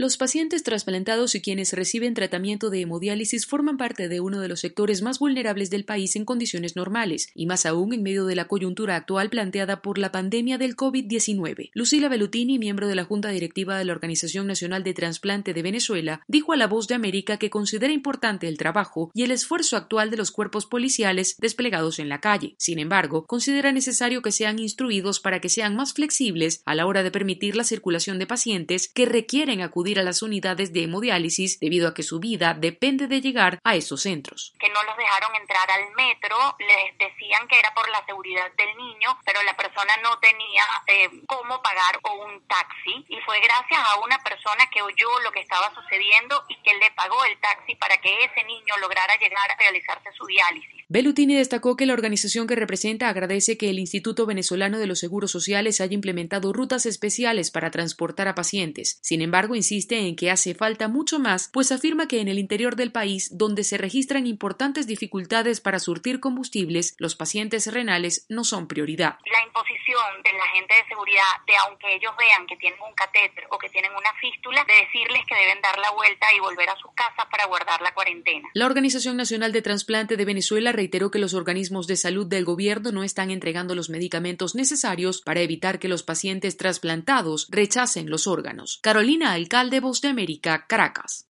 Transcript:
Los pacientes trasplantados y quienes reciben tratamiento de hemodiálisis forman parte de uno de los sectores más vulnerables del país en condiciones normales, y más aún en medio de la coyuntura actual planteada por la pandemia del COVID-19. Lucila Bellutini, miembro de la Junta Directiva de la Organización Nacional de Trasplante de Venezuela, dijo a La Voz de América que considera importante el trabajo y el esfuerzo actual de los cuerpos policiales desplegados en la calle. Sin embargo, considera necesario que sean instruidos para que sean más flexibles a la hora de permitir la circulación de pacientes que requieren acudir a las unidades de hemodiálisis debido a que su vida depende de llegar a esos centros. Que no los dejaron entrar al metro, les decían que era por la seguridad del niño, pero la persona no tenía cómo pagar o un taxi, y fue gracias a una persona que oyó lo que estaba sucediendo y que le pagó el taxi para que ese niño lograra llegar a realizarse su diálisis. Bellutini destacó que la organización que representa agradece que el Instituto Venezolano de los Seguros Sociales haya implementado rutas especiales para transportar a pacientes. Sin embargo, insiste en que hace falta mucho más, pues afirma que en el interior del país, donde se registran importantes dificultades para surtir combustibles, los pacientes renales no son prioridad. La imposición de la gente de seguridad de, aunque ellos vean que tienen un catéter o que tienen una fístula, de decirles que deben dar la vuelta y volver a sus casas para guardar la cuarentena. La Organización Nacional de Trasplante de Venezuela reiteró que los organismos de salud del gobierno no están entregando los medicamentos necesarios para evitar que los pacientes trasplantados rechacen los órganos. Carolina Alcalde, Voz de América, Caracas.